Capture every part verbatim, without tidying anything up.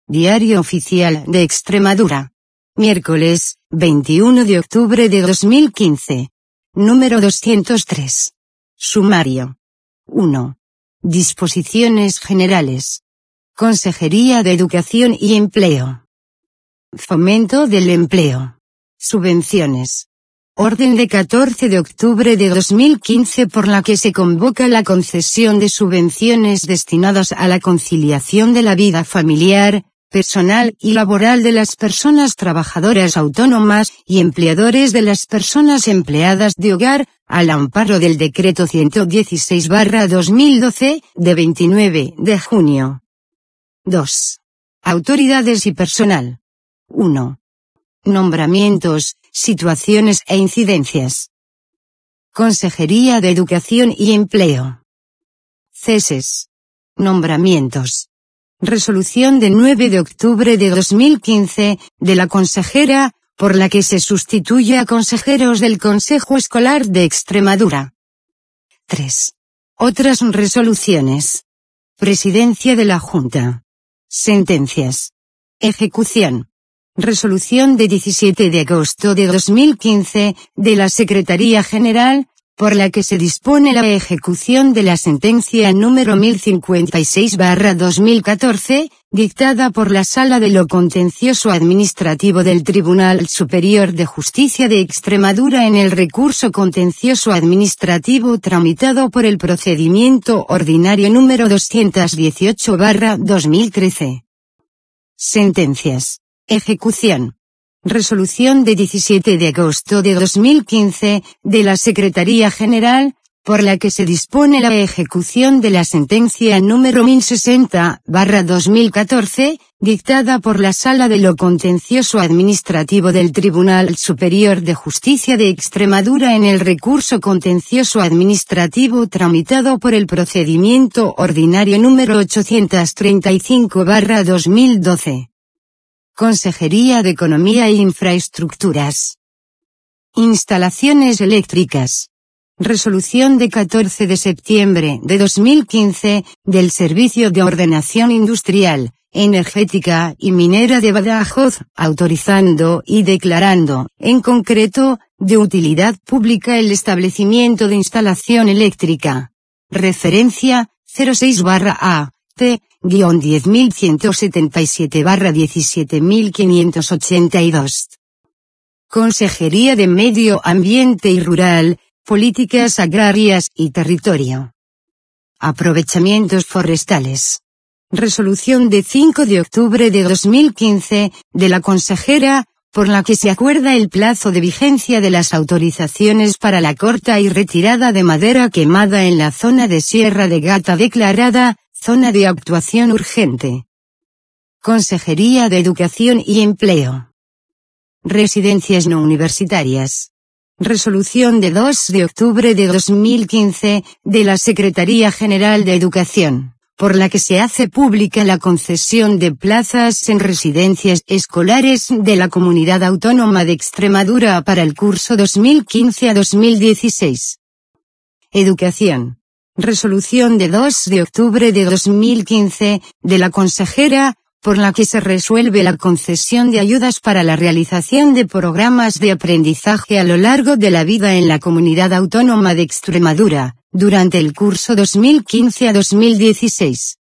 Diario Oficial de Extremadura. Miércoles, veintiuno de octubre de dos mil quince. Número doscientos tres. Sumario. uno. Disposiciones generales. Consejería de Educación y Empleo. Fomento del empleo. Subvenciones. Orden de catorce de octubre de dos mil quince por la que se convoca la concesión de subvenciones destinadas a la conciliación de la vida familiar, personal y laboral de las personas trabajadoras autónomas y empleadores de las personas empleadas de hogar, al amparo del Decreto ciento dieciséis barra dos mil doce, de veintinueve de junio. dos. Autoridades y personal. uno. Nombramientos, situaciones e incidencias. Consejería de Educación y Empleo. Ceses. Nombramientos. Resolución de nueve de octubre de dos mil quince, de la consejera, por la que se sustituye a consejeros del Consejo Escolar de Extremadura. tres. Otras resoluciones. Presidencia de la Junta. Sentencias. Ejecución. Resolución de diecisiete de agosto de dos mil quince, de la Secretaría General, por la que se dispone la ejecución de la sentencia número mil cincuenta y seis barra dos mil catorce, dictada por la Sala de lo Contencioso Administrativo del Tribunal Superior de Justicia de Extremadura en el recurso contencioso administrativo tramitado por el procedimiento ordinario número doscientos dieciocho barra dos mil trece. Sentencias. Ejecución. Resolución de diecisiete de agosto de dos mil quince, de la Secretaría General, por la que se dispone la ejecución de la sentencia número mil sesenta barra dos mil catorce, dictada por la Sala de lo Contencioso Administrativo del Tribunal Superior de Justicia de Extremadura en el recurso contencioso administrativo tramitado por el procedimiento ordinario número ochocientos treinta y cinco barra dos mil doce. Consejería de Economía e Infraestructuras. Instalaciones eléctricas. Resolución de catorce de septiembre de dos mil quince, del Servicio de Ordenación Industrial, Energética y Minera de Badajoz, autorizando y declarando, en concreto, de utilidad pública el establecimiento de instalación eléctrica. Referencia, cero seis barra A, T, guión diez mil ciento setenta y siete barra diecisiete mil quinientos ochenta y dos. Consejería de Medio Ambiente y Rural, Políticas Agrarias y Territorio. Aprovechamientos forestales. Resolución de cinco de octubre de dos mil quince, de la consejera, por la que se acuerda el plazo de vigencia de las autorizaciones para la corta y retirada de madera quemada en la zona de Sierra de Gata declarada zona de actuación urgente. Consejería de Educación y Empleo. Residencias no universitarias. Resolución de dos de octubre de dos mil quince, de la Secretaría General de Educación, por la que se hace pública la concesión de plazas en residencias escolares de la Comunidad Autónoma de Extremadura para el curso dos mil quince a dos mil dieciséis. Educación. Resolución de dos de octubre de dos mil quince, de la consejera, por la que se resuelve la concesión de ayudas para la realización de programas de aprendizaje a lo largo de la vida en la Comunidad Autónoma de Extremadura, durante el curso dos mil quince a dos mil dieciséis.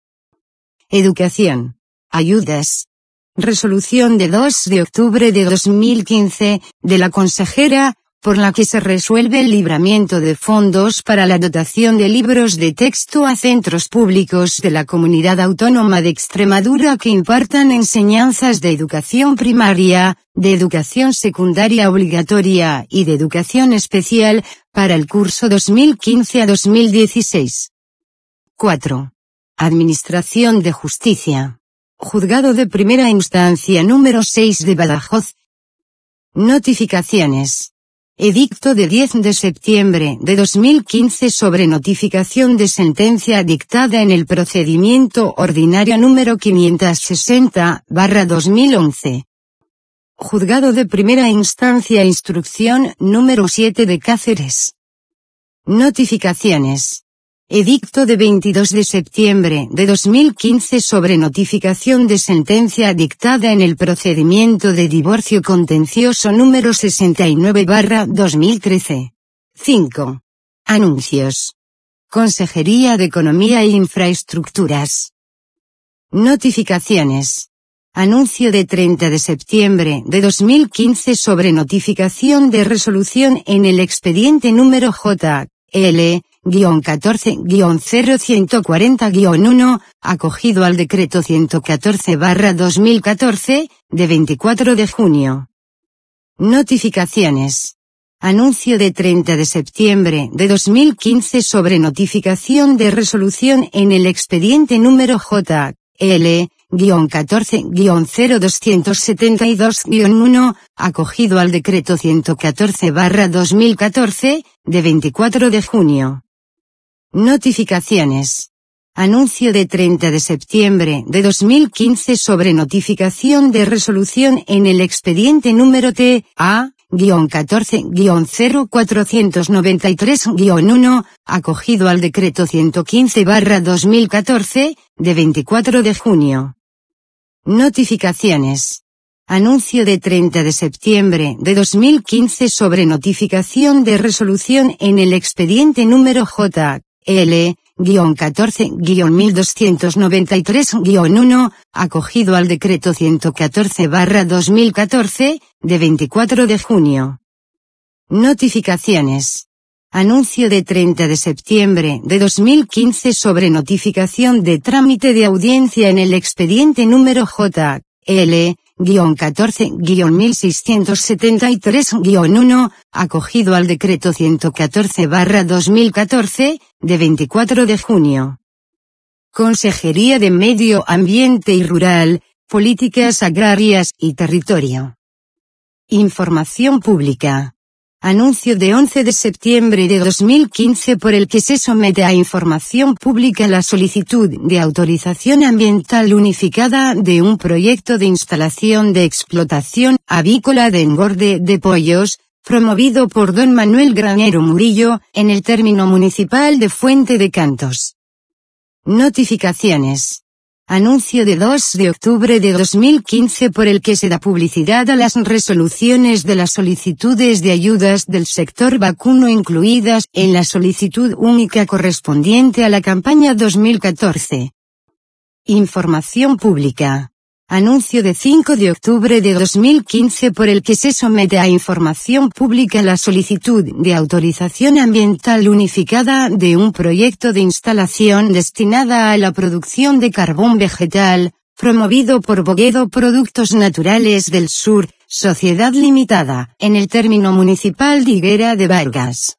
Educación. Ayudas. Resolución de dos de octubre de dos mil quince, de la consejera, por la que se resuelve el libramiento de fondos para la dotación de libros de texto a centros públicos de la Comunidad Autónoma de Extremadura que impartan enseñanzas de educación primaria, de educación secundaria obligatoria y de educación especial, para el curso dos mil quince a dos mil dieciséis. cuatro. Administración de Justicia. Juzgado de Primera Instancia número seis de Badajoz. Notificaciones. Edicto de diez de septiembre de dos mil quince sobre notificación de sentencia dictada en el procedimiento ordinario número quinientos sesenta barra dos mil once. Juzgado de Primera Instancia Instrucción número siete de Cáceres. Notificaciones. Edicto de veintidós de septiembre de dos mil quince sobre notificación de sentencia dictada en el procedimiento de divorcio contencioso número sesenta y nueve barra dos mil trece. cinco. Anuncios. Consejería de Economía e Infraestructuras. Notificaciones. Anuncio de treinta de septiembre de dos mil quince sobre notificación de resolución en el expediente número J L catorce cero ciento cuarenta uno, acogido al decreto ciento catorce barra dos mil catorce, de veinticuatro de junio. Notificaciones. Anuncio de treinta de septiembre de dos mil quince sobre notificación de resolución en el expediente número J L catorce cero doscientos setenta y dos uno, acogido al decreto ciento catorce barra dos mil catorce, de veinticuatro de junio. Notificaciones. Anuncio de treinta de septiembre de dos mil quince sobre notificación de resolución en el expediente número T A catorce cero cuatrocientos noventa y tres uno, acogido al decreto ciento quince barra dos mil catorce, de veinticuatro de junio. Notificaciones. Anuncio de treinta de septiembre de dos mil quince sobre notificación de resolución en el expediente número J L catorce mil doscientos noventa y tres uno, acogido al decreto ciento catorce barra dos mil catorce, de veinticuatro de junio. Notificaciones. Anuncio de treinta de septiembre de dos mil quince sobre notificación de trámite de audiencia en el expediente número J L catorce mil seiscientos setenta y tres uno, acogido al decreto ciento catorce barra dos mil catorce, de veinticuatro de junio. Consejería de Medio Ambiente y Rural, Políticas Agrarias y Territorio. Información pública. Anuncio de once de septiembre de dos mil quince por el que se somete a información pública la solicitud de autorización ambiental unificada de un proyecto de instalación de explotación avícola de engorde de pollos, promovido por don Manuel Granero Murillo, en el término municipal de Fuente de Cantos. Notificaciones. Anuncio de dos de octubre de dos mil quince por el que se da publicidad a las resoluciones de las solicitudes de ayudas del sector vacuno incluidas en la solicitud única correspondiente a la campaña dos mil catorce. Información pública. Anuncio de cinco de octubre de dos mil quince por el que se somete a información pública la solicitud de autorización ambiental unificada de un proyecto de instalación destinada a la producción de carbón vegetal, promovido por Boguedo Productos Naturales del Sur, Sociedad Limitada, en el término municipal de Higuera de Vargas.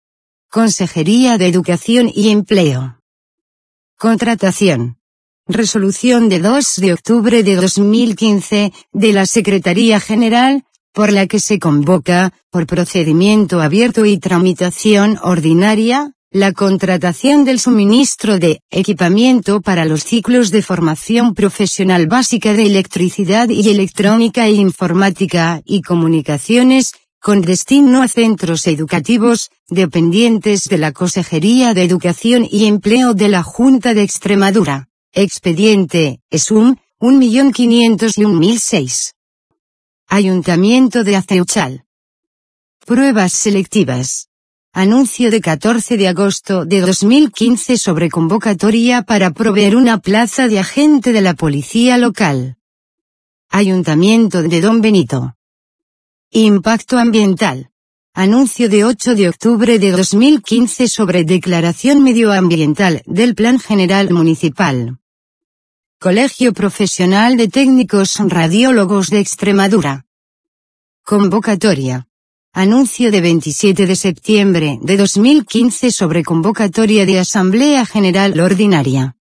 Consejería de Educación y Empleo. Contratación. Resolución de dos de octubre de dos mil quince, de la Secretaría General, por la que se convoca, por procedimiento abierto y tramitación ordinaria, la contratación del suministro de equipamiento para los ciclos de formación profesional básica de electricidad y electrónica e informática y comunicaciones, con destino a centros educativos, dependientes de la Consejería de Educación y Empleo de la Junta de Extremadura. Expediente, E S U M, un millón quinientos y un mil seis. Ayuntamiento de Aceuchal. Pruebas selectivas. Anuncio de catorce de agosto de dos mil quince sobre convocatoria para proveer una plaza de agente de la policía local. Ayuntamiento de Don Benito. Impacto ambiental. Anuncio de ocho de octubre de dos mil quince sobre declaración medioambiental del Plan General Municipal. Colegio Profesional de Técnicos Radiólogos de Extremadura. Convocatoria. Anuncio de veintisiete de septiembre de dos mil quince sobre convocatoria de Asamblea General Ordinaria.